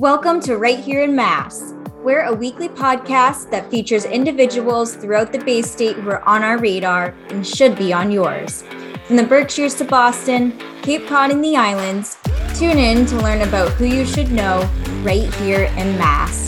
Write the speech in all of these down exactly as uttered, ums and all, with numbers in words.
Welcome to Right Here in Mass. We're a weekly podcast that features individuals throughout the Bay State who are on our radar and should be on yours. From the Berkshires to Boston, Cape Cod and the islands, tune in to learn about who you should know right here in Mass.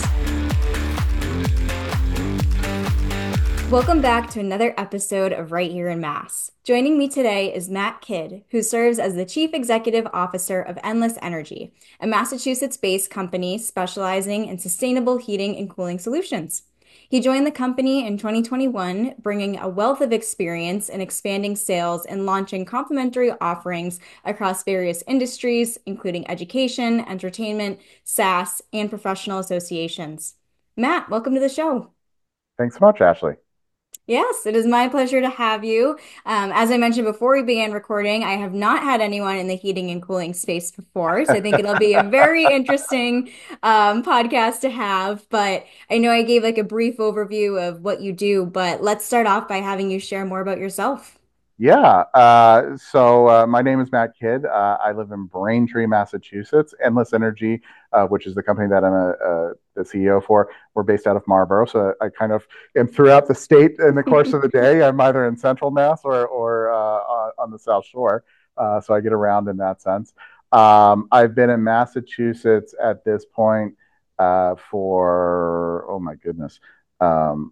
Welcome back to another episode of Right Here in Mass. Joining me today is Matt Kidd, who serves as the Chief Executive Officer of Endless Energy, a Massachusetts-based company specializing in sustainable heating and cooling solutions. He joined the company in twenty twenty-one, bringing a wealth of experience in expanding sales and launching complementary offerings across various industries, including education, entertainment, SaaS, and professional associations. Matt, welcome to the show. Thanks so much, Ashley. Yes, it is my pleasure to have you. Um, as I mentioned before we began recording, I have not had anyone in the heating and cooling space before, so I think it'll be a very interesting um, podcast to have. But I know I gave like a brief overview of what you do, but let's start off by having you share more about yourself. Yeah. Uh, so uh, my name is Matt Kidd. Uh, I live in Braintree, Massachusetts. Endless Energy, uh, which is the company that I'm a, a, the C E O for, we're based out of Marlborough. So I kind of am throughout the state in the course of the day. I'm either in Central Mass or, or uh, on the South Shore. Uh, so I get around in that sense. Um, I've been in Massachusetts at this point uh, for, oh my goodness, um,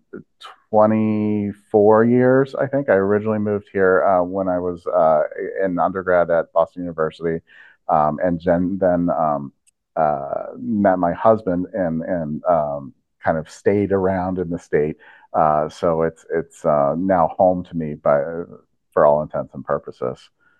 twenty-four years, I think. I originally moved here uh, when I was uh, in undergrad at Boston University, um, and then, then um, uh, met my husband and and um, kind of stayed around in the state. Uh, so it's it's uh, now home to me by for all intents and purposes.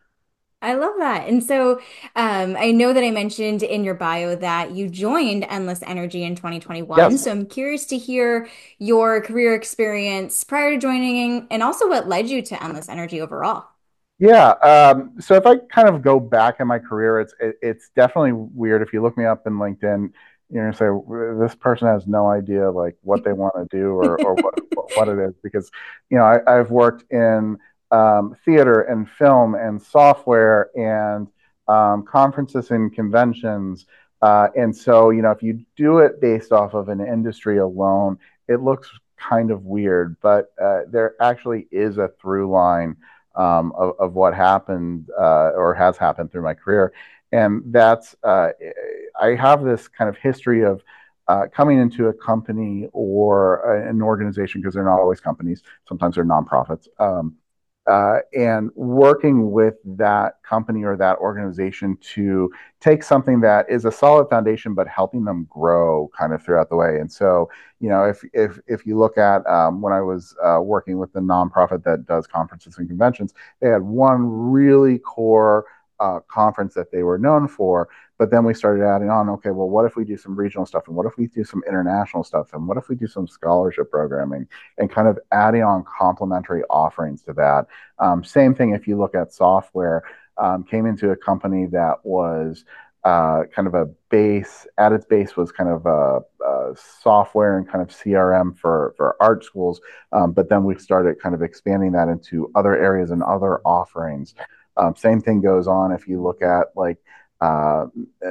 I love that. And so um, I know that I mentioned in your bio that you joined Endless Energy in twenty twenty-one. Yes. So I'm curious to hear your career experience prior to joining and also what led you to Endless Energy overall. Yeah. Um, so if I kind of go back in my career, it's it, it's definitely weird. If you look me up in LinkedIn, you're gonna say this person has no idea like what they want to do or or what what it is because you know I, I've worked in um, theater and film and software and um, conferences and conventions. Uh, and so you know if you do it based off of an industry alone, it looks kind of weird. But uh, there actually is a through line um, of, of what happened uh, or has happened through my career. And that's, uh, I have this kind of history of uh, coming into a company or an organization, because they're not always companies, sometimes they're nonprofits, um, uh, and working with that company or that organization to take something that is a solid foundation, but helping them grow kind of throughout the way. And so, you know, if if if you look at um, when I was uh, working with the nonprofit that does conferences and conventions, they had one really core uh, conference that they were known for. But then we started adding on, okay, well, what if we do some regional stuff? And what if we do some international stuff? And what if we do some scholarship programming and kind of adding on complementary offerings to that? Um, same thing if you look at software, um, came into a company that was uh, kind of a base, at its base was kind of a, a software and kind of C R M for, for art schools. Um, but then we started kind of expanding that into other areas and other offerings. Um, same thing goes on if you look at like uh,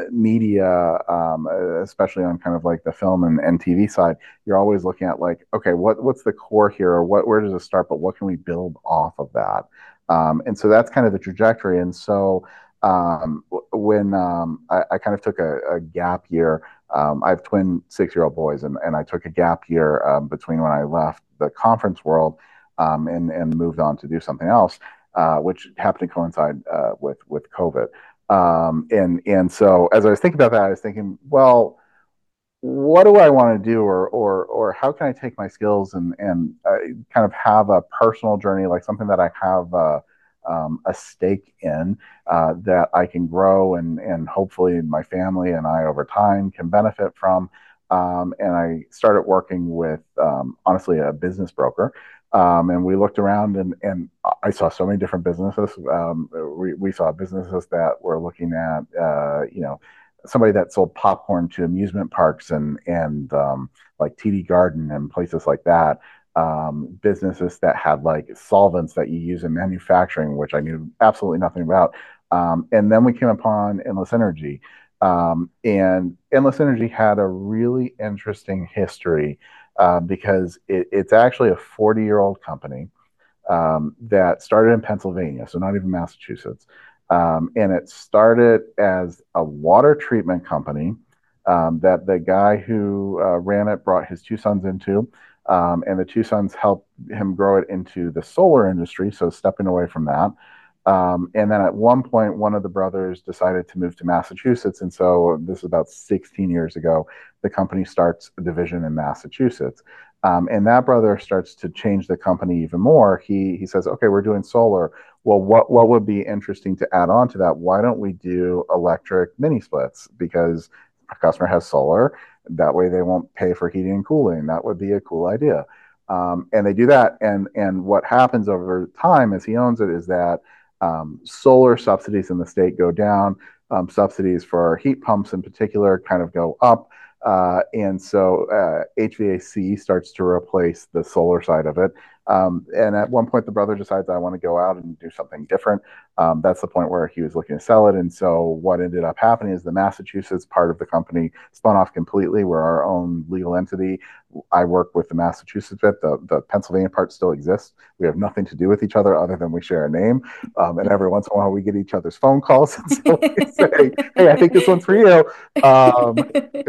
media, um, especially on kind of like the film and, and T V side, you're always looking at like, okay, what what's the core here, or what where does it start, but what can we build off of that? Um, and so that's kind of the trajectory. And so um, when um, I, I, kind of took a, a gap year, um, I have twin six-year-old boys, and, and I took a gap year um, between when I left the conference world um, and and moved on to do something else, uh, which happened to coincide uh, with with COVID. Um, and and so as I was thinking about that, I was thinking, well, what do I want to do, or or or how can I take my skills and and uh, kind of have a personal journey, like something that I have uh, um, a stake in, uh, that I can grow and and hopefully my family and I over time can benefit from. Um, and I started working with um, honestly a business broker. Um, and we looked around and, and I saw so many different businesses. Um, we, we saw businesses that were looking at, uh, you know, somebody that sold popcorn to amusement parks and and um, like T D Garden and places like that. Um, businesses that had like solvents that you use in manufacturing, which I knew absolutely nothing about. Um, and then we came upon Endless Energy. Um, and Endless Energy had a really interesting history uh, because it, it's actually a forty year old company um, that started in Pennsylvania, so not even Massachusetts. Um, and it started as a water treatment company um, that the guy who uh, ran it brought his two sons into. Um, and the two sons helped him grow it into the solar industry, so stepping away from that. Um, and then at one point, one of the brothers decided to move to Massachusetts. And so this is about sixteen years ago. The company starts a division in Massachusetts. Um, and that brother starts to change the company even more. He he says, okay, we're doing solar. Well, what what would be interesting to add on to that? Why don't we do electric mini splits? Because a customer has solar. That way they won't pay for heating and cooling. That would be a cool idea. Um, and they do that. And and what happens over time as he owns it is that um, solar subsidies in the state go down. Um, subsidies for heat pumps in particular kind of go up. Uh, and so uh, H V A C starts to replace the solar side of it. Um, and at one point, the brother decides, I want to go out and do something different. Um, that's the point where he was looking to sell it. And so what ended up happening is the Massachusetts part of the company spun off completely. We're our own legal entity. I work with the Massachusetts bit. The, the Pennsylvania part still exists. We have nothing to do with each other other than we share a name. Um, and every once in a while, we get each other's phone calls. And so we say, hey, I think this one's for you. Um,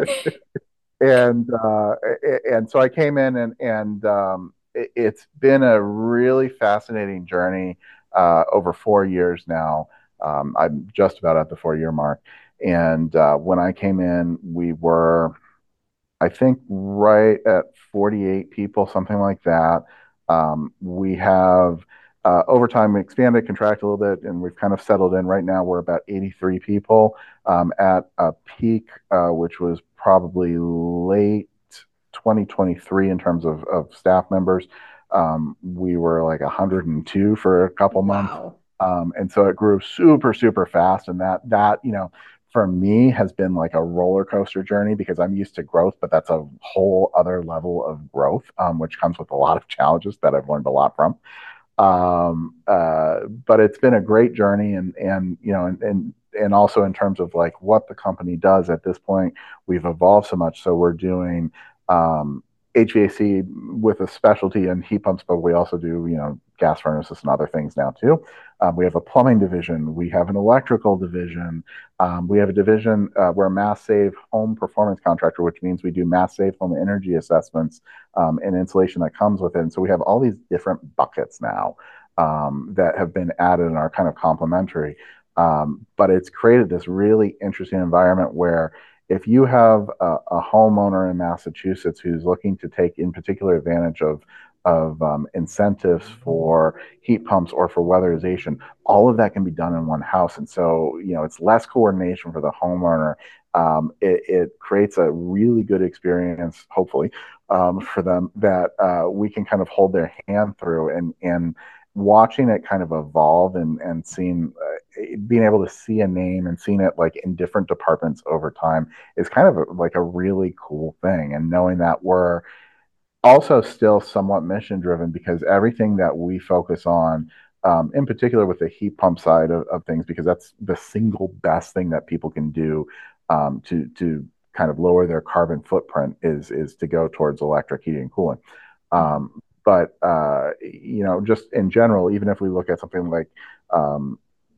and uh, and so I came in and and um, it, it's been a really fascinating journey uh, over four years now. Um, I'm just about at the four year mark, and uh, when I came in, we were I think right at forty-eight people, something like that. Um, we have uh, over time expanded, contracted a little bit, and we've kind of settled in. Right now, we're about eighty-three people. Um, at a peak, uh, which was probably late twenty twenty-three in terms of, of staff members. Um, we were like one hundred two for a couple months. Wow. Um, and so it grew super, super fast. And that, that, you know, for me has been like a roller coaster journey because I'm used to growth, but that's a whole other level of growth, um, which comes with a lot of challenges that I've learned a lot from. Um, uh, but it's been a great journey, and and you know, and and and also in terms of like what the company does at this point, we've evolved so much. So we're doing um, H V A C with a specialty in heat pumps, but we also do you know gas furnaces and other things now too. Um, we have a plumbing division. We have an electrical division. Um, we have a division uh, we're a Mass Save home performance contractor, which means we do Mass Save home energy assessments um, and insulation that comes with it. And so we have all these different buckets now um, that have been added and are kind of complementary. Um, but it's created this really interesting environment where if you have a, a homeowner in Massachusetts who's looking to take in particular advantage of of um, incentives for heat pumps or for weatherization, all of that can be done in one house. And so, you know, it's less coordination for the homeowner. Um, it, it creates a really good experience, hopefully, um, for them that uh, we can kind of hold their hand through and and watching it kind of evolve and and seeing uh, being able to see a name and seeing it like in different departments over time is kind of a, like a really cool thing. And knowing that we're also still somewhat mission driven because everything that we focus on, um, in particular with the heat pump side of, of things, because that's the single best thing that people can do um, to to kind of lower their carbon footprint is is to go towards electric heating and cooling. Um, but uh, you know, just in general, even if we look at something like um,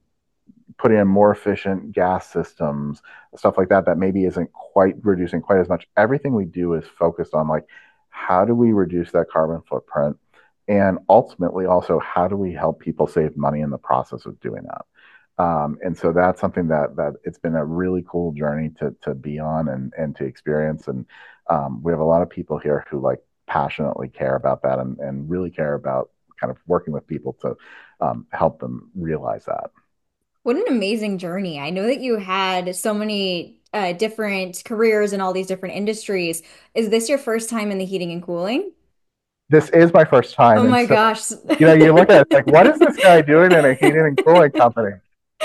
putting in more efficient gas systems, stuff like that, that maybe isn't quite reducing quite as much. Everything we do is focused on like, how do we reduce that carbon footprint? And ultimately, also, how do we help people save money in the process of doing that? Um, and so that's something that that it's been a really cool journey to to be on and and to experience. And um, we have a lot of people here who like passionately care about that and, and really care about kind of working with people to um, help them realize that. What an amazing journey. I know that you had so many uh, different careers in all these different industries. Is this your first time in the heating and cooling? This is my first Oh time, and my so gosh. you know, you look at it like, what is this guy doing in a heating and cooling company?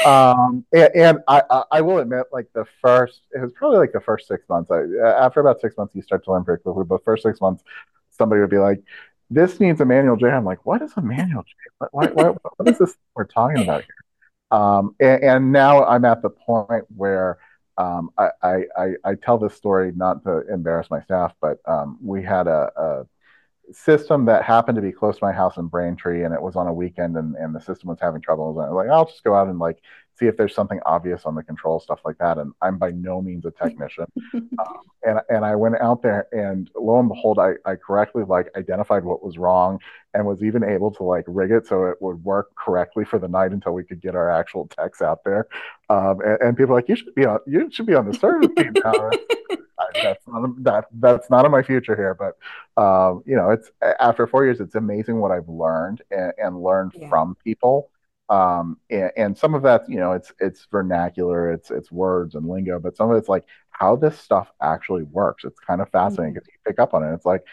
Um, and, and I, I, I will admit, like the first, it was probably like the first six months. I, after about six months, you start to learn pretty quickly. But the first six months, somebody would be like, "This needs a manual J." I'm like, "What is a manual J? What, what, what, what is this we're talking about here?" Um, and, and now I'm at the point where Um, I, I, I, I tell this story not to embarrass my staff, but um, we had a, a system that happened to be close to my house in Braintree, and it was on a weekend, and, and the system was having trouble. I was like, I'll just go out and like see if there's something obvious on the control, stuff like that. And I'm by no means a technician. Um, and and I went out there, and lo and behold, I, I correctly like identified what was wrong, and was even able to like rig it so it would work correctly for the night until we could get our actual techs out there. Um, and, and people are like, you should be on you should be on the service team now. I, that's not that that's not in my future here, but um, you know, it's after four years, it's amazing what I've learned and, and learned Yeah. from people. Um, and, and some of that, you know, it's it's vernacular, it's it's words and lingo, but some of it's like how this stuff actually works. It's kind of fascinating Mhm. because you pick up on it. It's like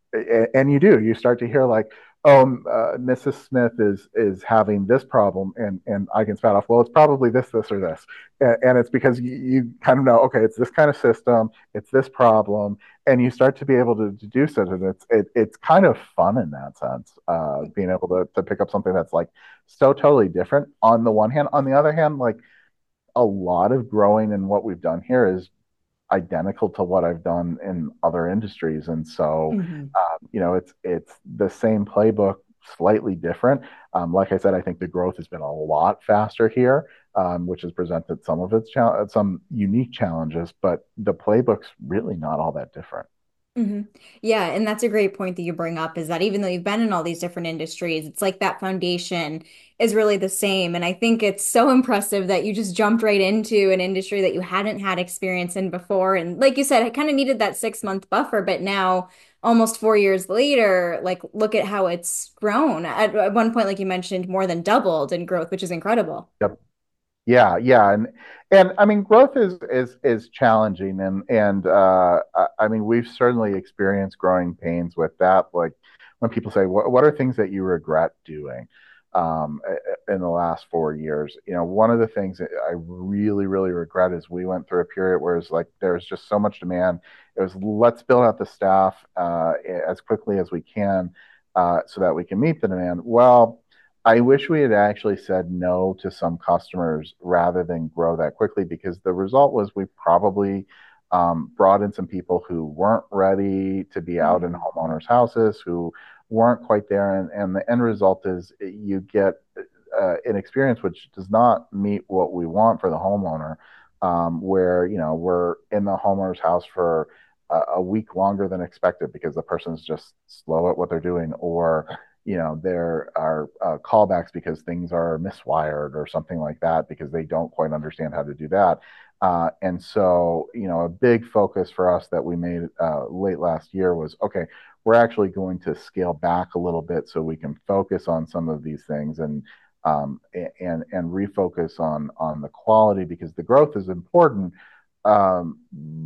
and you do you start to hear like oh uh, Mrs. Smith is is having this problem and and I can spout off well it's probably this this or this and, and it's because you, you kind of know okay it's this kind of system it's this problem and you start to be able to deduce it and it's it, it's kind of fun in that sense uh, being able to, to pick up something that's like so totally different on the one hand on the other hand like a lot of growing in what we've done here is identical to what I've done in other industries. And so, Mhm. um, you know, it's it's the same playbook, slightly different. Um, like I said, I think the growth has been a lot faster here, um, which has presented some of its chal- some unique challenges, but the playbook's really not all that different. hmm Yeah, and that's a great point that you bring up is that even though you've been in all these different industries, it's like that foundation is really the same. And I think it's so impressive that you just jumped right into an industry that you hadn't had experience in before. And like you said, I kind of needed that six month buffer, but now almost four years later, like look at how it's grown. At, at one point, like you mentioned, more than doubled in growth, which is incredible. Yep. Yeah, yeah, and and I mean growth is is is challenging, and and uh, I, I mean we've certainly experienced growing pains with that. Like when people say, "What what are things that you regret doing um, in the last four years?" You know, one of the things that I really really regret is we went through a period where it's like there's just so much demand. It was let's build out the staff uh, as quickly as we can uh, so that we can meet the demand. Well I wish we had actually said no to some customers rather than grow that quickly because the result was we probably um, brought in some people who weren't ready to be out in Mhm. homeowners' houses, who weren't quite there. And, and the end result is you get uh, an experience which does not meet what we want for the homeowner, um, where, you know, we're in the homeowner's house for a, a week longer than expected because the person's just slow at what they're doing or you know there are uh, callbacks because things are miswired or something like that because they don't quite understand how to do that uh, and so you know a big focus for us that we made uh, late last year was okay we're actually going to scale back a little bit so we can focus on some of these things and um, and and refocus on on the quality because the growth is important um,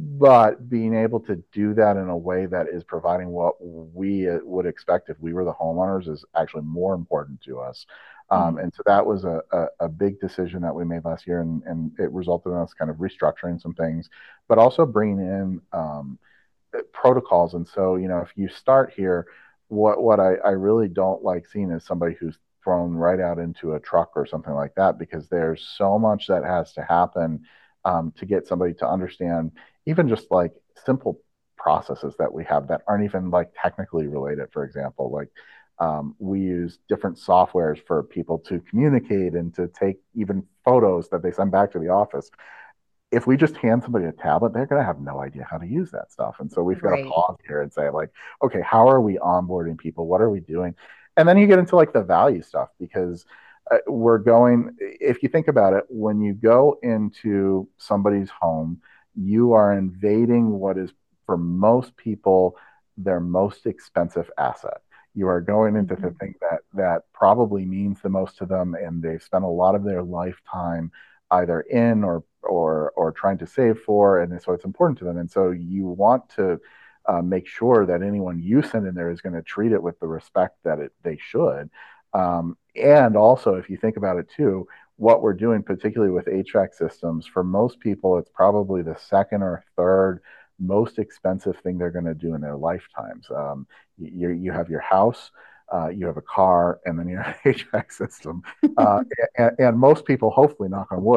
but being able to do that in a way that is providing what we uh, would expect if we were the homeowners is actually more important to us. Um, Mhm. and so that was a, a, a big decision that we made last year, and, and it resulted in us kind of restructuring some things, but also bringing in um, protocols. And so, you know, if you start here, what what I, I really don't like seeing is somebody who's thrown right out into a truck or something like that because there's so much that has to happen um, to get somebody to understand even just like simple processes that we have that aren't even like technically related. For example, like um, we use different softwares for people to communicate and to take even photos that they send back to the office if we just hand somebody a tablet, they're going to have no idea how to use that stuff. And so we've got to Right. pause here and say, like, okay, how are we onboarding people? What are we doing? And then you get into like the value stuff because uh, we're going, if you think about it, when you go into somebody's home, you are invading what is for most people their most expensive asset. You are going into the Mhm. thing that that probably means the most to them, and they've spent a lot of their lifetime either in or or or trying to save for, and so it's important to them. And so you want to uh, make sure that anyone you send in there is going to treat it with the respect that it they should. Um, and also, if you think about it too, what we're doing, particularly with H V A C systems, for most people, it's probably the second or third most expensive thing they're going to do in their lifetimes. Um, you, you have your house, uh, you have a car, and then you have an H V A C system. Uh, and, and most people, hopefully, knock on wood,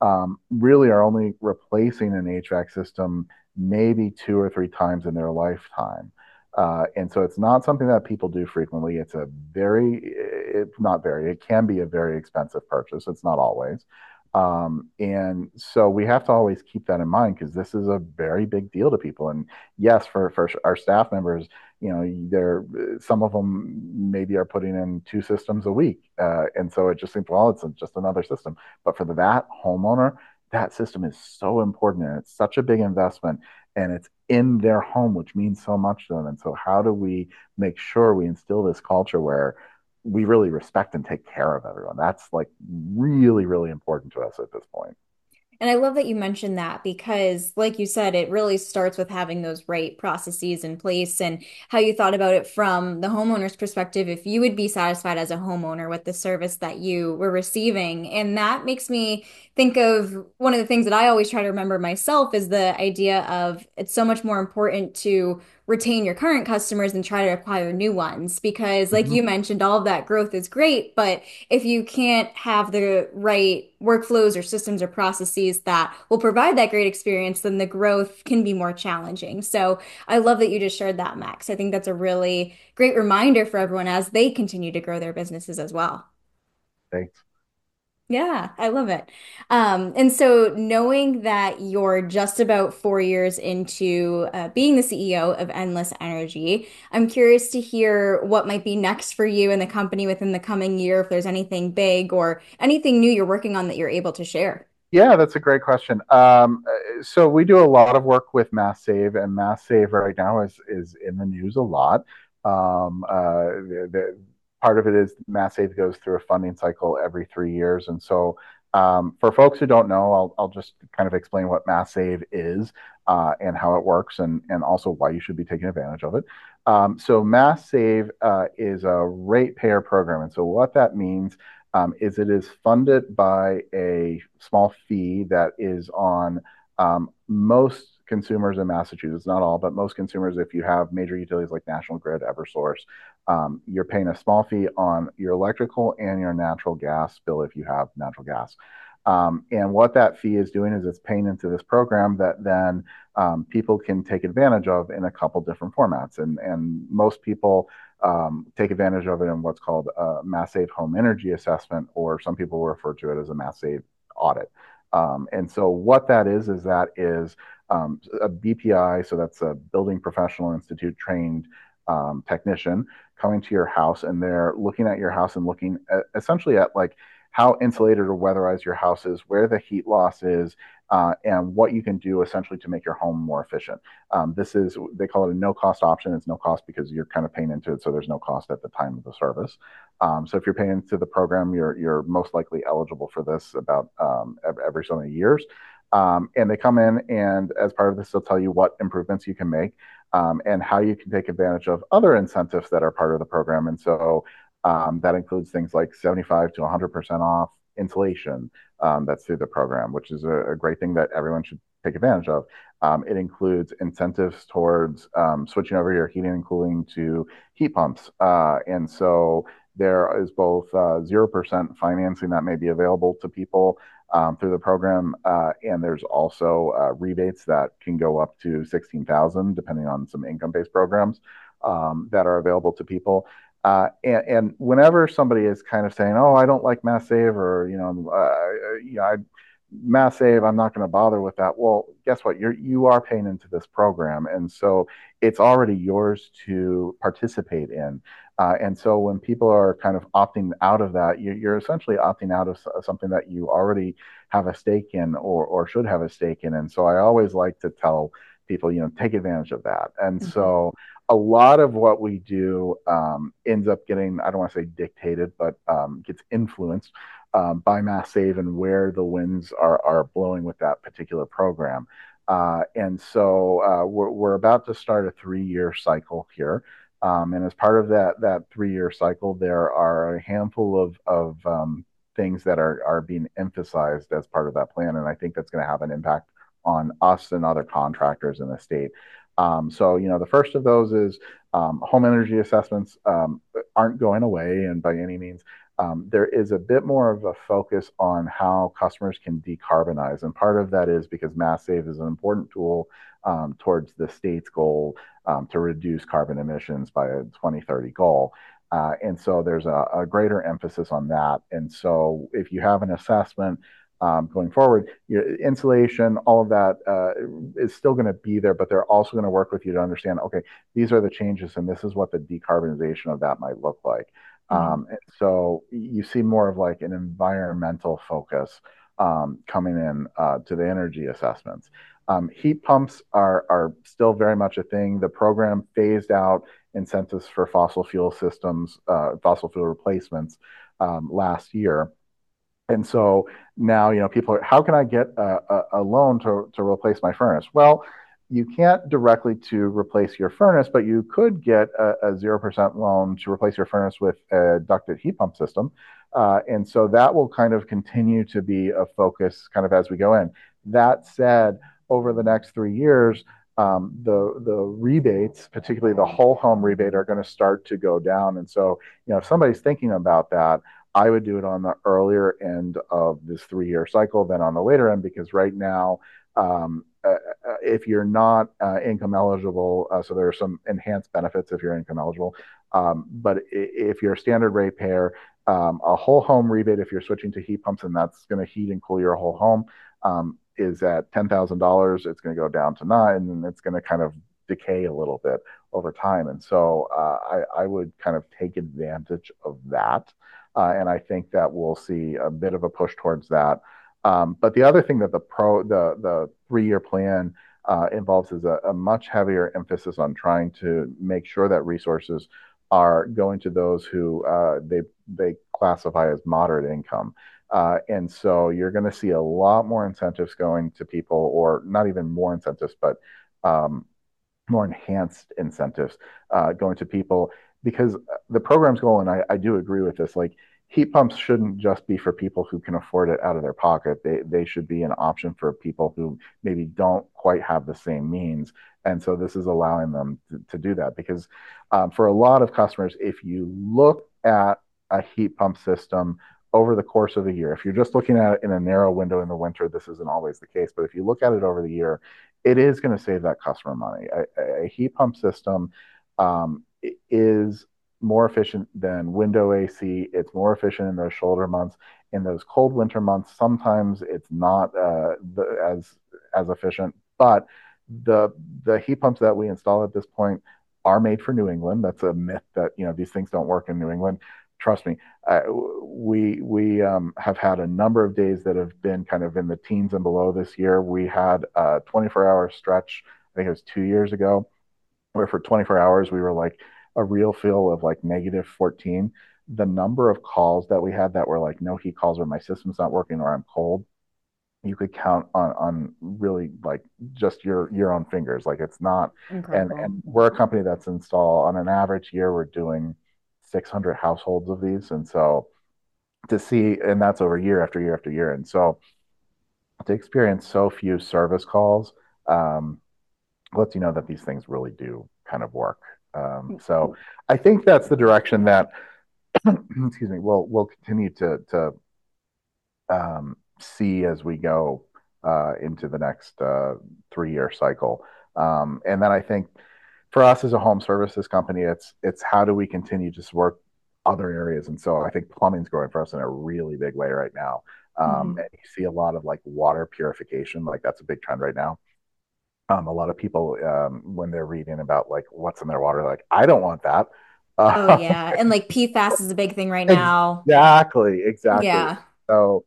um, really are only replacing an H V A C system maybe two or three times in their lifetime. Uh, and so it's not something that people do frequently. It's a very, it's not very, it can be a very expensive purchase. It's not always. Um, and so we have to always keep that in mind because this is a very big deal to people. And yes, for, for our staff members, you know, they're some of them maybe are putting in two systems a week. Uh, and so it just seems, well, it's just another system. But for the, that homeowner, that system is so important and it's such a big investment and it's in their home, which means so much to them. And so, how do we make sure we instill this culture where we really respect and take care of everyone? That's like really, really important to us at this point. And I love that you mentioned that because, like you said, it really starts with having those right processes in place and how you thought about it from the homeowner's perspective. If you would be satisfied as a homeowner with the service that you were receiving. And that makes me think of one of the things that I always try to remember myself is the idea of it's so much more important to retain your current customers and try to acquire new ones. Because, like Mm-hmm. you mentioned, all of that growth is great, but if you can't have the right workflows or systems or processes that will provide that great experience, then the growth can be more challenging. So I love that you just shared that, Max. I think that's a really great reminder for everyone as they continue to grow their businesses as well. Thanks. Yeah, I love it. Um, and so knowing that you're just about four years into uh, being the C E O of Endless Energy, I'm curious to hear what might be next for you and the company within the coming year, if there's anything big or anything new you're working on that you're able to share. Yeah, that's a great question. Um, uh, so we do a lot of work with Mass Save, and Mass Save right now is is in the news a lot. Um, uh, the, the, part of it is Mass Save goes through a funding cycle every three years, and so um, for folks who don't know, I'll I'll just kind of explain what Mass Save is uh, and how it works, and and also why you should be taking advantage of it. Um, so Mass Save uh, is a ratepayer program, and so what that means um, is it is funded by a small fee that is on um, most consumers in Massachusetts, not all, but most consumers, if you have major utilities like National Grid, Eversource, um, you're paying a small fee on your electrical and your natural gas bill if you have natural gas. Um, and what that fee is doing is it's paying into this program that then um, people can take advantage of in a couple different formats. And, and most people um, take advantage of it in what's called a Mass Save Home Energy Assessment, or some people refer to it as a Mass Save audit. Um, and so what that is, is that is um, a B P I, so that's a Building Professional Institute trained um, technician coming to your house, and they're looking at your house and looking at, essentially at like how insulated or weatherized your house is, where the heat loss is, uh, and what you can do essentially to make your home more efficient. Um, this is, they call it a no cost option. It's no cost because you're kind of paying into it, so there's no cost at the time of the service. Um, so if you're paying into the program, you're you're most likely eligible for this about um, every so many years. Um, and they come in, and as part of this, they'll tell you what improvements you can make um, and how you can take advantage of other incentives that are part of the program. And so um, that includes things like seventy-five to one hundred percent off insulation um, that's through the program, which is a, a, great thing that everyone should take advantage of. Um, it includes incentives towards um, switching over your heating and cooling to heat pumps. Uh, and so there is both uh, zero percent financing that may be available to people um, through the program. Uh, and there's also uh, rebates that can go up to sixteen thousand dollars, depending on some income-based programs um, that are available to people. Uh, and, and whenever somebody is kind of saying, "Oh, I don't like Mass Save," or you know, uh, you know, I, Mass Save, I'm not going to bother with that. Well, guess what? You're you are paying into this program, and so it's already yours to participate in. Uh, and so when people are kind of opting out of that, you, you're essentially opting out of something that you already have a stake in, or or should have a stake in. And so I always like to tell people, you know, take advantage of that. And Mhm. so a lot of what we do um, ends up getting, I don't want to say dictated, but um, gets influenced um, by Mass Save and where the winds are, are blowing with that particular program. Uh, and so uh, we're, we're about to start a three-year cycle here. Um, and as part of that, that three-year cycle, there are a handful of, of um, things that are, are being emphasized as part of that plan. And I think that's going to have an impact on us and other contractors in the state. Um, so, you know, the first of those is um, home energy assessments um, aren't going away, and by any means. Um, there is a bit more of a focus on how customers can decarbonize. And part of that is because Mass Save is an important tool um, towards the state's goal um, to reduce carbon emissions by a twenty thirty goal. Uh, and so there's a, a greater emphasis on that. And so if you have an assessment um, going forward, your insulation, all of that uh, is still going to be there, but they're also going to work with you to understand, okay, these are the changes and this is what the decarbonization of that might look like. Mhm. Um, and so you see more of like an environmental focus um, coming in uh, to the energy assessments. Um, heat pumps are, are still very much a thing. The program phased out incentives for fossil fuel systems, uh, fossil fuel replacements um, last year. And so now, you know, people are, how can I get a, a, a loan to, to replace my furnace? Well, you can't directly to replace your furnace, but you could get a, a zero percent loan to replace your furnace with a ducted heat pump system. Uh, and so that will kind of continue to be a focus kind of as we go in. That said, over the next three years, um, the the rebates, particularly the whole home rebate, are going to start to go down. And so, you know, if somebody's thinking about that, I would do it on the earlier end of this three year cycle than on the later end because right now, um, uh, if you're not uh, income eligible, uh, so there are some enhanced benefits if you're income eligible. Um, but if you're a standard ratepayer, um, a whole home rebate, if you're switching to heat pumps and that's going to heat and cool your whole home, um, is at ten thousand dollars. It's going to go down to nine, and it's going to kind of decay a little bit over time. And so uh, I, I would kind of take advantage of that. Uh, and I think that we'll see a bit of a push towards that. Um, but the other thing that the pro the the three year plan uh, involves is a, a much heavier emphasis on trying to make sure that resources are going to those who uh, they they classify as moderate income. Uh, and so you're going to see a lot more incentives going to people, or not even more incentives, but um, more enhanced incentives uh, going to people because the program's goal, and I, I do agree with this, like heat pumps shouldn't just be for people who can afford it out of their pocket. They, they should be an option for people who maybe don't quite have the same means. And so this is allowing them to, to do that because um, for a lot of customers, if you look at a heat pump system over the course of a year, if you're just looking at it in a narrow window in the winter, this isn't always the case. But if you look at it over the year, it is going to save that customer money. A, a heat pump system um, is more efficient than window A C. It's more efficient in those shoulder months. In those cold winter months, sometimes it's not uh, the, as as efficient. But the the heat pumps that we install at this point are made for New England. That's a myth that you know these things don't work in New England. Trust me, uh, we we um, have had a number of days that have been kind of in the teens and below this year. We had a twenty-four hour stretch, I think it was two years ago, where for twenty-four hours we were like a real feel of like negative fourteen. The number of calls that we had that were like no heat calls or my system's not working or I'm cold, you could count on on really like just your your own fingers. Like it's not, and Incredible. and we're a company that's installed on an average year we're doing six hundred households of these, and so to see, and that's over year after year after year, and so to experience so few service calls um, lets you know that these things really do kind of work. Um, so I think that's the direction that excuse me we'll we'll continue to to um, see as we go uh, into the next uh, three year cycle. Um, and then I think for us as a home services company, it's it's how do we continue to support other areas. And so I think plumbing's growing for us in a really big way right now. Um, Mhm. and you see a lot of like water purification, like that's a big trend right now. Um, a lot of people um, when they're reading about like what's in their water, like I don't want that. Oh Uh, yeah. And like P FAS is a big thing right now. exactly, exactly. Yeah. So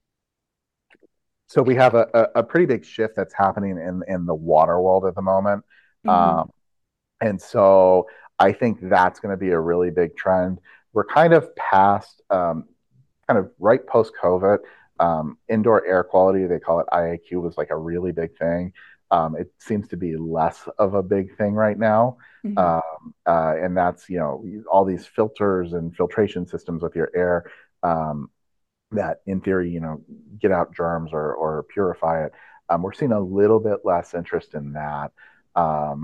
so we have a, a, a pretty big shift that's happening in in the water world at the moment. Hmm. Um, and so I think that's going to be a really big trend. We're kind of past, um, kind of right post COVID. Um, indoor air quality, they call it I A Q, was like a really big thing. Um, it seems to be less of a big thing right now. Hmm. Um, uh, and that's, you know, all these filters and filtration systems with your air. Um, that in theory, you know, get out germs or, or purify it. Um, we're seeing a little bit less interest in that. Um,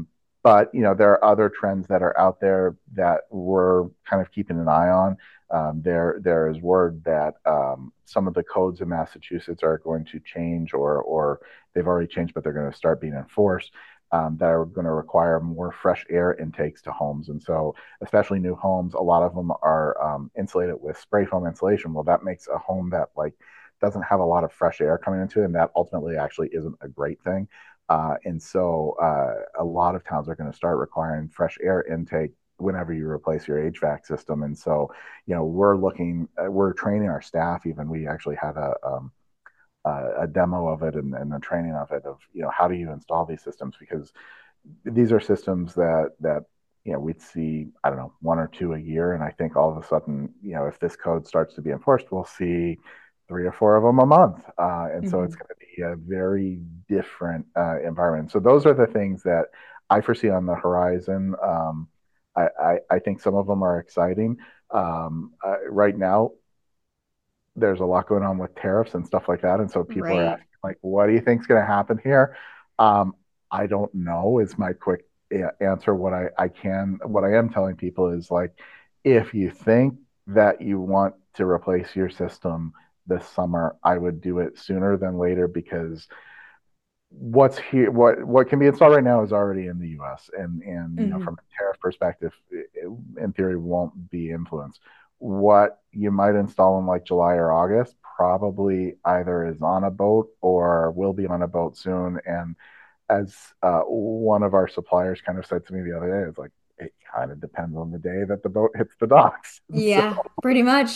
but you know, there are other trends that are out there that we're kind of keeping an eye on. Um, there, there is word that um, some of the codes in Massachusetts are going to change, or or they've already changed, but they're going to start being enforced. Um, that are going to require more fresh air intakes to homes, and so especially new homes, a lot of them are um, insulated with spray foam insulation. Well, that makes a home that like doesn't have a lot of fresh air coming into it, and that ultimately actually isn't a great thing. Uh, and so uh, a lot of towns are going to start requiring fresh air intake whenever you replace your H V A C system. And so, you know, we're looking, uh, we're training our staff. Even we actually had a um, uh, a demo of it, and, and the training of it of, you know, how do you install these systems, because these are systems that that you know we'd see, I don't know, one or two a year, and I think all of a sudden, you know if this code starts to be enforced, we'll see three or four of them a month, uh, and so it's Mhm. going to be a very different uh, environment. So those are the things that I foresee on the horizon. um, I, I, I think some of them are exciting. Um, uh, right now there's a lot going on with tariffs and stuff like that. And so people are Right. asking, like, what do you think is going to happen here? Um, I don't know is my quick answer. What I, I can, what I am telling people is like, if you think that you want to replace your system this summer, I would do it sooner than later, because what's here, what what can be installed right now is already in the U S, and and you know Mhm. from a tariff perspective, it, in theory won't be influenced. What you might install in like July or August probably either is on a boat or will be on a boat soon. And as uh, one of our suppliers kind of said to me the other day, it's like it kind of depends on the day that the boat hits the docks. So, Yeah, pretty much.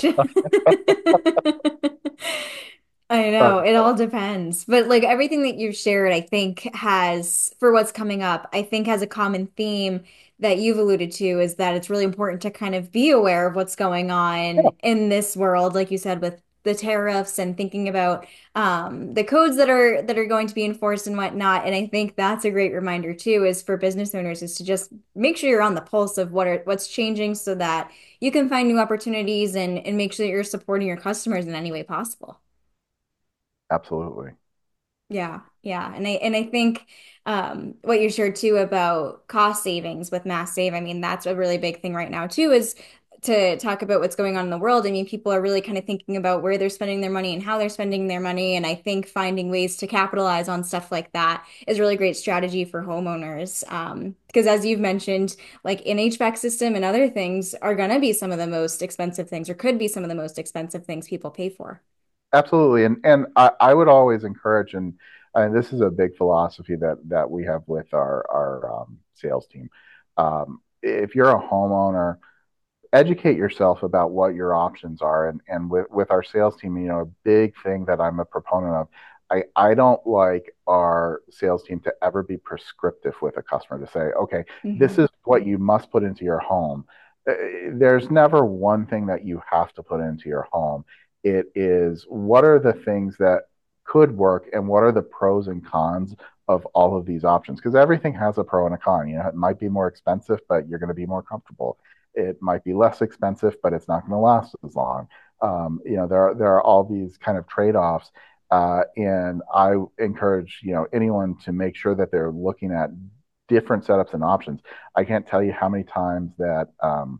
I uh, know, it all depends. But like everything that you've shared, I think has, for what's coming up, I think has a common theme that you've alluded to is that it's really important to kind of be aware of what's going on yeah, in this world, like you said, with the tariffs and thinking about um, the codes that are that are going to be enforced and whatnot. And I think that's a great reminder too, is for business owners, is to just make sure you're on the pulse of what are what's changing so that you can find new opportunities and and make sure that you're supporting your customers in any way possible. absolutely. Yeah, yeah. And I and I think um what you shared too about cost savings with Mass Save, I mean, that's a really big thing right now too, is to talk about what's going on in the world. I mean, people are really kind of thinking about where they're spending their money and how they're spending their money. And I think finding ways to capitalize on stuff like that is a really great strategy for homeowners. Um, because as you've mentioned, like an H V A C system and other things are gonna be some of the most expensive things, or could be some of the most expensive things people pay for. Absolutely, and and I, I would always encourage, and and this is a big philosophy that that we have with our our um, sales team. Um, if you're a homeowner, educate yourself about what your options are, and and with with our sales team, you know, a big thing that I'm a proponent of. I, I don't like our sales team to ever be prescriptive with a customer, to say, okay, this Hmm. is what you must put into your home. Uh, There's never one thing that you have to put into your home. It is, what are the things that could work, and what are the pros and cons of all of these options? Because everything has a pro and a con. You know, it might be more expensive, but you're going to be more comfortable. It might be less expensive, but it's not going to last as long. Um, you know, there are there are all these kind of trade offs, uh, and I encourage, you know anyone to make sure that they're looking at different setups and options. I can't tell you how many times that um,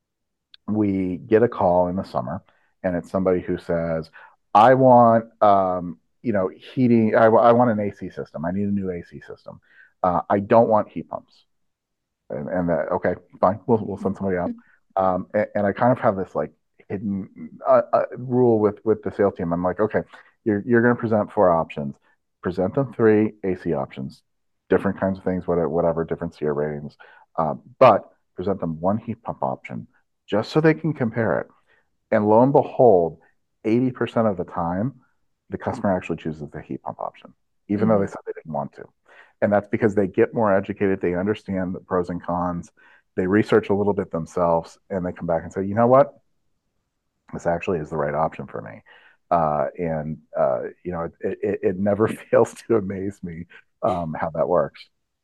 we get a call in the summer, and it's somebody who says, "I want um, you know heating. I, I want an A C system. I need a new A C system. Uh, I don't want heat pumps." and, and that, okay, fine, we'll we'll send somebody out. Um, and, and I kind of have this like hidden uh, uh, rule with with the sales team. I'm like, okay, you're you're going to present four options. Present them three A C options, different kinds of things, whatever, whatever different SEER ratings, um, but present them one heat pump option just so they can compare it. And lo and behold, eighty percent of the time, the customer actually chooses the heat pump option, even though they Hmm. said they didn't want to. And that's because they get more educated, they understand the pros and cons, they research a little bit themselves, and they come back and say, you know what? This actually is the right option for me. Uh, and, uh, you know, it, it, it never fails to amaze me um, how that works.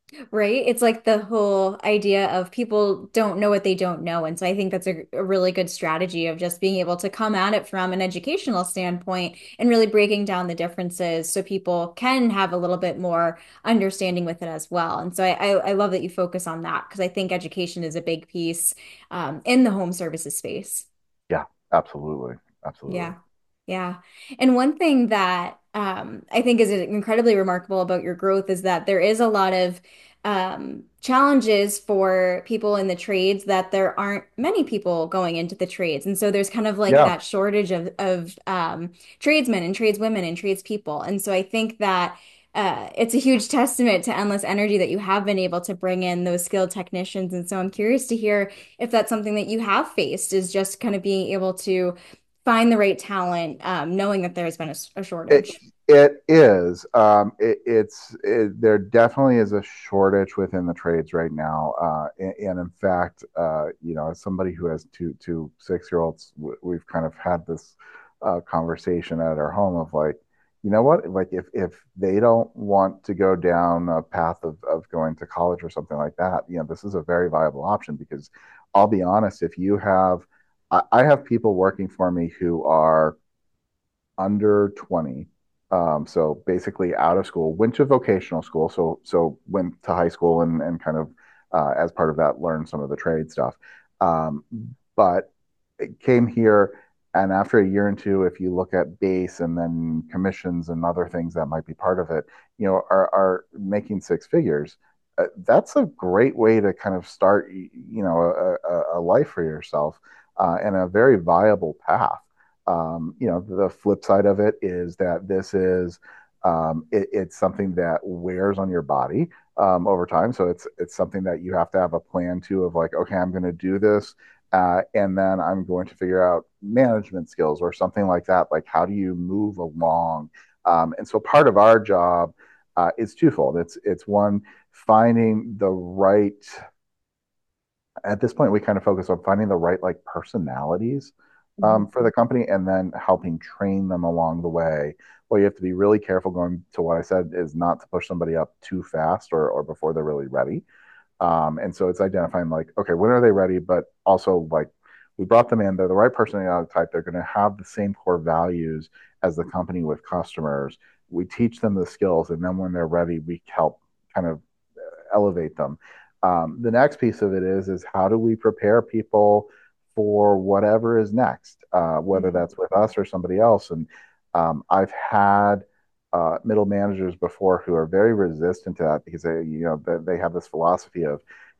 Right? It's like the whole idea of people don't know what they don't know. And so I think that's a, a really good strategy of just being able to come at it from an educational standpoint and really breaking down the differences so people can have a little bit more understanding with it as well. And so I, I, I love that you focus on that because I think education is a big piece um, in the home services space. Yeah, absolutely. Absolutely. Yeah. Yeah. And one thing that um, I think is incredibly remarkable about your growth is that there is a lot of um, challenges for people in the trades that there aren't many people going into the trades. And so there's kind of like Yeah. that shortage of, of um, tradesmen and tradeswomen and tradespeople. And so I think that uh, it's a huge testament to Endless Energy that you have been able to bring in those skilled technicians. And so I'm curious to hear if that's something that you have faced, is just kind of being able to find the right talent, um, knowing that there's been a, a It shortage. it is. Um, it, it's it, there definitely is a shortage within the trades right now, uh, and, and in fact, uh, you know, as somebody who has two two six year olds, we've kind of had this uh, conversation at our home of like, you know what, like if if they don't want to go down a path of of going to college or something like that, you know, this is a very viable option because I'll be honest, if you have, I, I have people working for me who are under twenty. Um, so basically out of school, went to vocational school. So, so went to high school and, and kind of, uh, as part of that, learned some of the trade stuff. Um, but it came here, and after a year and two, if you look at base and then commissions and other things that might be part of it, you know, are, are making six figures. Uh, that's a great way to kind of start, you know, a, a, a life for yourself, uh, and a very viable path. Um, you know, the flip side of it is that this is, um, it, it's something that wears on your body, um, over time. So it's it's something that you have to have a plan to of like, okay, I'm going to do this, uh, and then I'm going to figure out management skills or something like that. Like, how do you move along? Um, and so part of our job uh, is twofold. It's it's one, finding the right, at this point we kind of focus on finding the right like personalities, Mhm. um, for the company, and then helping train them along the way. Well, you have to be really careful, going to what I said, is not to push somebody up too fast or or before they're really ready. Um, and so it's identifying like, okay, when are they ready, but also like, we brought them in, they're the right personality type, they're going to have the same core values as the company with customers. We teach them the skills, and then when they're ready, we help kind of elevate them. Um, the next piece of it is is how do we prepare people for whatever is next, uh, whether Mhm. that's with us or somebody else. And um, I've had uh, middle managers before who are very resistant to that because they, you know, they, they have this philosophy of,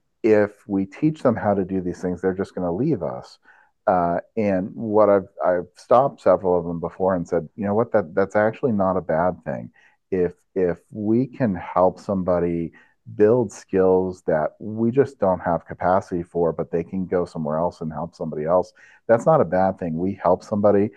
if we teach them how to do these things, they're just going to leave us. Uh, and what I've I've stopped several of them before and said, you know what, that that's actually not a bad thing. If if we can help somebody build skills that we just don't have capacity for, but they can go somewhere else and help somebody else, that's not a bad thing. We help somebody.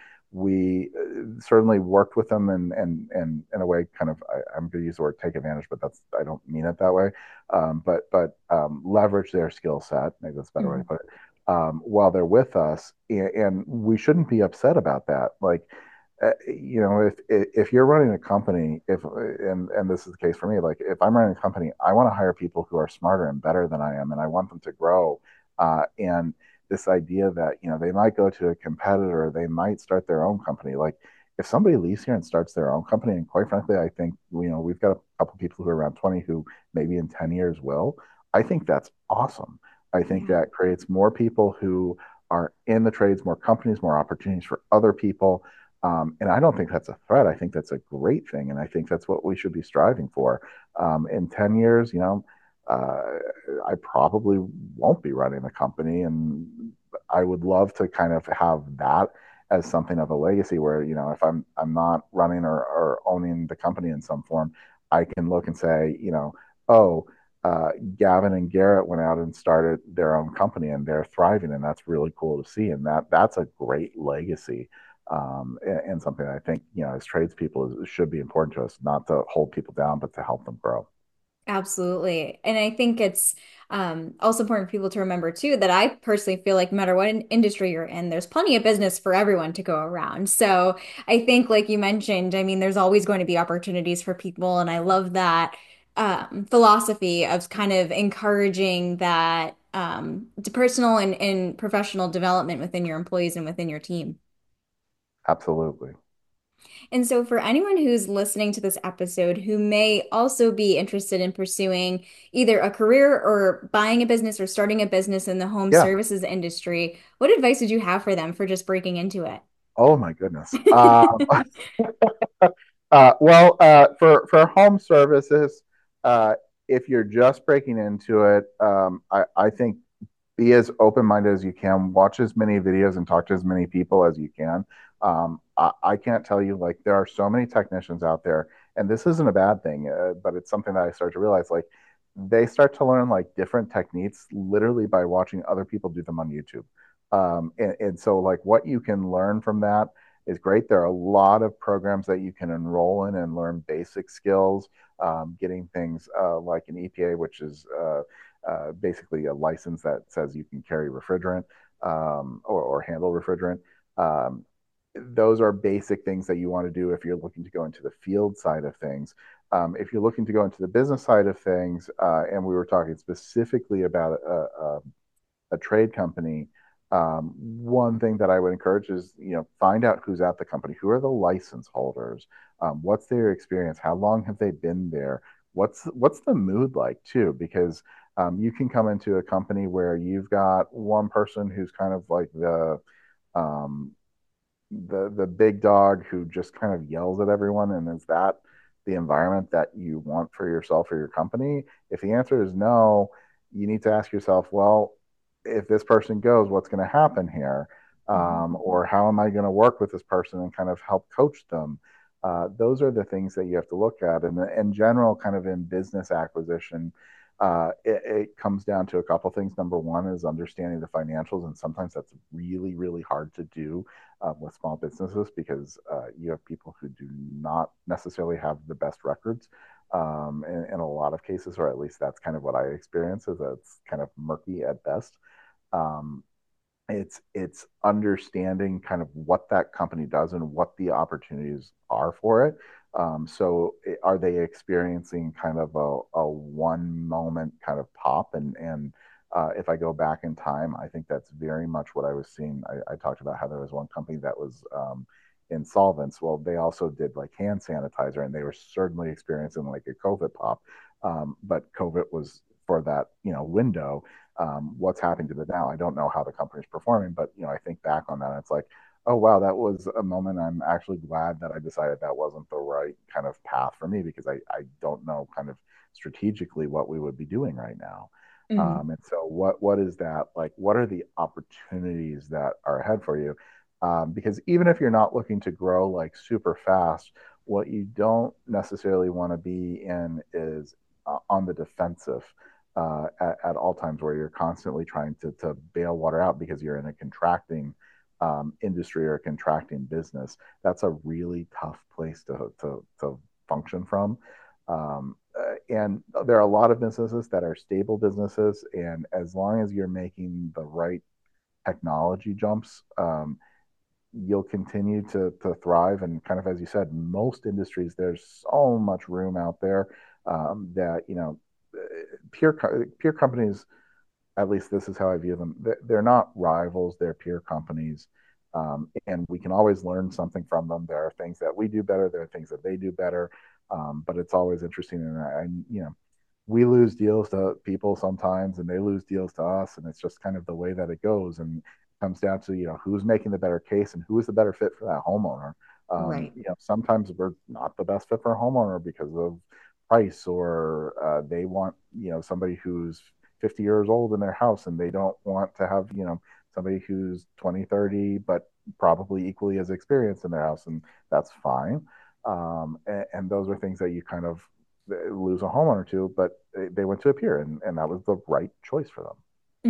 We uh, certainly worked with them and and and in a way, kind of, I, I'm going to use the word take advantage, but that's, I don't mean it that way, um, but but um, leverage their skill set. Maybe that's a better way to Mhm. put it. Um, while they're with us, and, and we shouldn't be upset about that. Like, uh, you know, if if you're running a company, if and and this is the case for me, like if I'm running a company, I want to hire people who are smarter and better than I am, and I want them to grow. Uh, and this idea that, you know, they might go to a competitor, they might start their own company. Like, if somebody leaves here and starts their own company, and quite frankly, I think, you know, we've got a couple of people who are around twenty who maybe in ten years will. I think that's awesome. I think Yeah. that creates more people who are in the trades, more companies, more opportunities for other people. Um, and I don't think that's a threat. I think that's a great thing. And I think that's what we should be striving for. Um, in ten years, you know, uh, I probably won't be running the company. And I would love to kind of have that as something of a legacy where, you know, if I'm I'm not running or, or owning the company in some form, I can look and say, you know, oh, uh, Gavin and Garrett went out and started their own company and they're thriving, and that's really cool to see. And that that's a great legacy, um, and, and something I think, you know, as tradespeople, is, should be important to us, not to hold people down, but to help them grow. Absolutely. And I think it's um, also important for people to remember too that I personally feel like no matter what in industry you're in, there's plenty of business for everyone to go around. So I think, like you mentioned, I mean, there's always going to be opportunities for people. And I love that. um, philosophy of kind of encouraging that um, to personal and, and professional development within your employees and within your team. Absolutely. And so, for anyone who's listening to this episode who may also be interested in pursuing either a career or buying a business or starting a business in the home Yeah. services industry, what advice would you have for them for just breaking into Oh my goodness. Um, it? uh, well, uh, for for home services, uh, if you're just breaking into it, um, I, I think be as open minded as you can. Watch as many videos and talk to as many people as you can. Um, I, I can't tell you, like, there are so many technicians out there, and this isn't a bad thing, uh, but it's something that I start to realize. Like, they start to learn like different techniques literally by watching other people do them on YouTube. Um, and, and so, like, what you can learn from that is great. There are a lot of programs that you can enroll in and learn basic skills, um, getting things uh, like an E P A, which is uh, uh, basically a license that says you can carry refrigerant um, or, or handle refrigerant. Um, those are basic things that you want to do if you're looking to go into the field side of things. Um, if you're looking to go into the business side of things, uh, and we were talking specifically about a, a, a trade company, um, one thing that I would encourage is, you know, find out who's at the company, who are the license holders, um, what's their experience, how long have they been there, what's what's the mood like too, because um, you can come into a company where you've got one person who's kind of like the um, the the big dog who just kind of yells at everyone, and is that the environment that you want for yourself or your company? If the answer is no, you need to ask yourself, well, if this person goes, what's going to happen here? Um, or how am I going to work with this person and kind of help coach them? Uh, those are the things that you have to look at. And in general, kind of in business acquisition, uh, it, it comes down to a couple things. Number one is understanding the financials, and sometimes that's really, really hard to do um, with small businesses because uh, you have people who do not necessarily have the best records um, in, in a lot of cases, or at least that's kind of what I experience, is that it's kind of murky at best. Um, it's it's understanding kind of what that company does and what the opportunities are for it. Um, so are they experiencing kind of a, a one moment kind of pop? And and uh, if I go back in time, I think that's very much what I was seeing. I, I talked about how there was one company that was um, insolvents. Well, they also did like hand sanitizer, and they were certainly experiencing like a COVID pop. Um, but COVID was for that, you know, window. Um, what's happening to it now? I don't know how the company's performing, but you know, I think back on that, it's like, oh wow, that was a moment I'm actually glad that I decided that wasn't the right kind of path for me, because I, I don't know kind of strategically what we would be doing right now. Mhm. Um, and so what what is that like? What are the opportunities that are ahead for you? Um, because even if you're not looking to grow like super fast, what you don't necessarily want to be in is uh, on the defensive uh, at, at all times, where you're constantly trying to, to bail water out because you're in a contracting um, industry or a contracting business. That's a really tough place to, to, to function from. Um, uh, and there are a lot of businesses that are stable businesses. And as long as you're making the right technology jumps, um, you'll continue to, to thrive. And kind of, as you said, most industries, there's so much room out there um, that, you know, peer, peer companies, at least this is how I view them. They're not rivals; they're peer companies, um, and we can always learn something from them. There are things that we do better. There are things that they do better, um, but it's always interesting. And I, you know, we lose deals to people sometimes, and they lose deals to us, and it's just kind of the way that it goes. And it comes down to, you know, who's making the better case and who is the better fit for that homeowner. Um, Right. you know, sometimes we're not the best fit for a homeowner because of price, or uh, they want, you know, somebody who's fifty years old in their house, and they don't want to have, you know, somebody who's twenty, thirty, but probably equally as experienced in their house, and that's fine. Um, and, and those are things that you kind of lose a homeowner to, but they, they went to a peer, and, and that was the right choice for them. hmm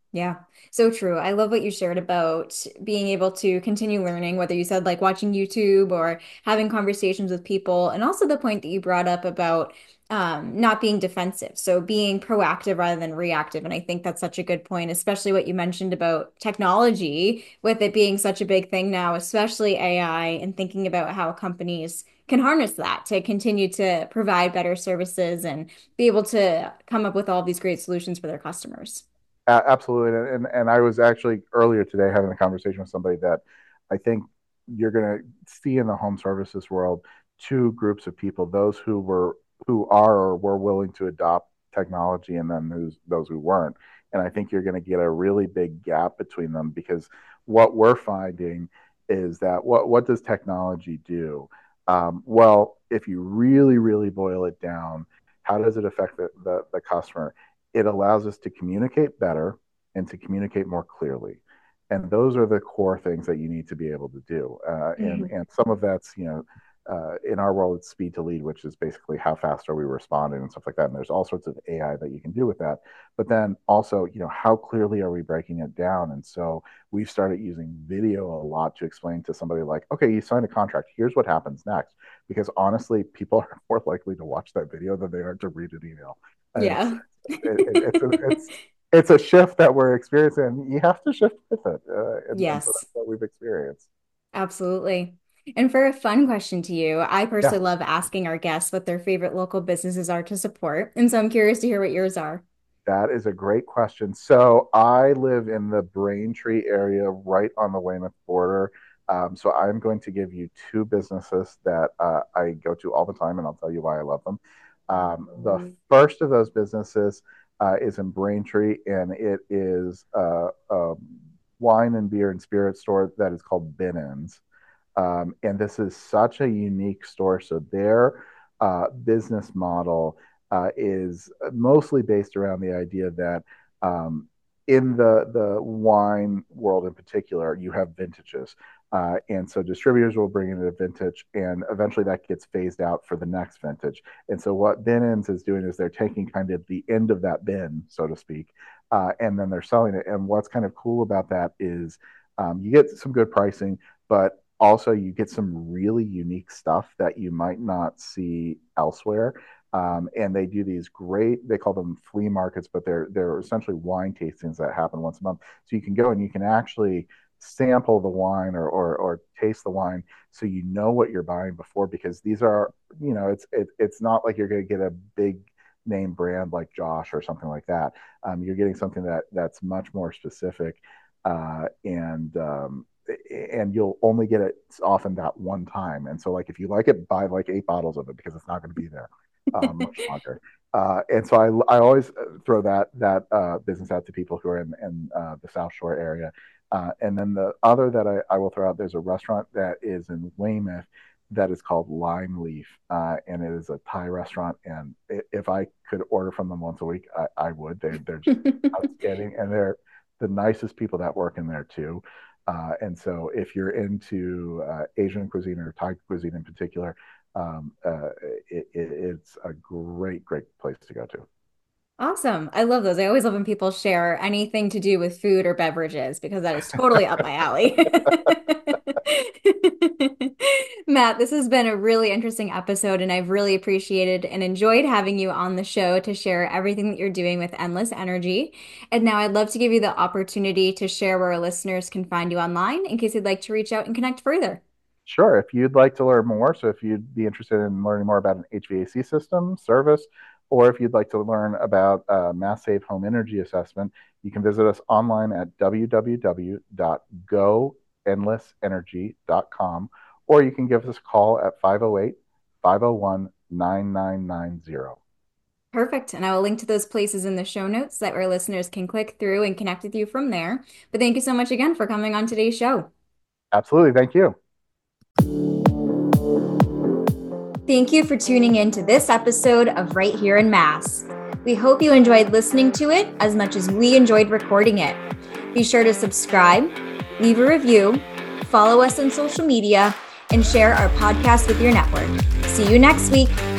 Yeah, so true. I love what you shared about being able to continue learning, whether you said like watching YouTube or having conversations with people, and also the point that you brought up about um, not being defensive. So being proactive rather than reactive. And I think that's such a good point, especially what you mentioned about technology, with it being such a big thing now, especially A I, and thinking about how companies can harness that to continue to provide better services and be able to come up with all these great solutions for their customers. A- absolutely. And, and I was actually earlier today having a conversation with somebody that I think you're going to see in the home services world two groups of people: those who were who are or were willing to adopt technology, and then those those who weren't. And I think you're going to get a really big gap between them, because what we're finding is that what what does technology do? Um, well, if you really really boil it down, how does it affect the, the, the customer? It allows us to communicate better and to communicate more clearly. And those are the core things that you need to be able to do. Uh, and, Mhm. and some of that's, you know, uh, in our world, it's speed to lead, which is basically how fast are we responding and stuff like that. And there's all sorts of A I that you can do with that. But then also, you know, how clearly are we breaking it down? And so we've started using video a lot to explain to somebody like, okay, you signed a contract. Here's what happens next. Because honestly, people are more likely to watch that video than they are to read an email. And it's Yeah. it, it, it's a, it's it's a shift that we're experiencing. You have to shift with it, uh, and, and so Yes, that's what we've experienced. absolutely. And for a fun question to you, I Yeah, personally love asking our guests what their favorite local businesses are to support. And so I'm curious to hear what yours are. that is a great question. So I live in the Braintree area, right on the Weymouth border. Um, so I'm going to give you two businesses that uh, I go to all the time, and I'll tell you why I love them. Um, the first of those businesses uh, is in Braintree, and it is a, a wine and beer and spirit store that is called Binnins. Um, and this is such a unique store. So their uh, business model uh, is mostly based around the idea that um, in the the wine world in particular, you have vintages. Uh, and so distributors will bring in a vintage, and eventually that gets phased out for the next vintage. And so what Binnins is doing is they're taking kind of the end of that bin, so to speak, uh, and then they're selling it. And what's kind of cool about that is um, you get some good pricing, but also you get some really unique stuff that you might not see elsewhere. Um, and they do these great, they call them flea markets, but they're they're essentially wine tastings that happen once a month. So you can go and you can actually sample the wine, or or, or taste the wine, so you know what you're buying before, because these are, you know, it's it, it's not like you're going to get a big name brand like Josh or something like that. Um, you're getting something that that's much more specific, uh, and um, and you'll only get it often that one time. And so, like, if you like it, buy like eight bottles of it, because it's not going to be there um, much longer. Uh, and so I, I always throw that that uh, business out to people who are in, in uh, the South Shore area. Uh, and then the other that I, I will throw out, there's a restaurant that is in Weymouth that is called Lime Leaf, uh, and it is a Thai restaurant. And if I could order from them once a week, I, I would. They, they're just outstanding, and they're the nicest people that work in there too. Uh, and so, if you're into uh, Asian cuisine or Thai cuisine in particular, um, uh, it, it, it's a great, great place to go to. Awesome. I love those. I always love when people share anything to do with food or beverages because that is totally up my alley. Matt, this has been a really interesting episode, and I've really appreciated and enjoyed having you on the show to share everything that you're doing with Endless Energy. And now I'd love to give you the opportunity to share where our listeners can find you online in case you'd like to reach out and connect further. Sure. If you'd like to learn more, so if you'd be interested in learning more about an H V A C system, service, or if you'd like to learn about uh, Mass Save Home Energy Assessment, you can visit us online at w w w dot go endless energy dot com, or you can give us a call at five oh eight, five oh one, nine nine nine zero. Perfect. And I will link to those places in the show notes that our listeners can click through and connect with you from there. But thank you so much again for coming on today's show. Absolutely. Thank you. Thank you for tuning in to this episode of Right Here in Mass. We hope you enjoyed listening to it as much as we enjoyed recording it. Be sure to subscribe, leave a review, follow us on social media, and share our podcast with your network. See you next week.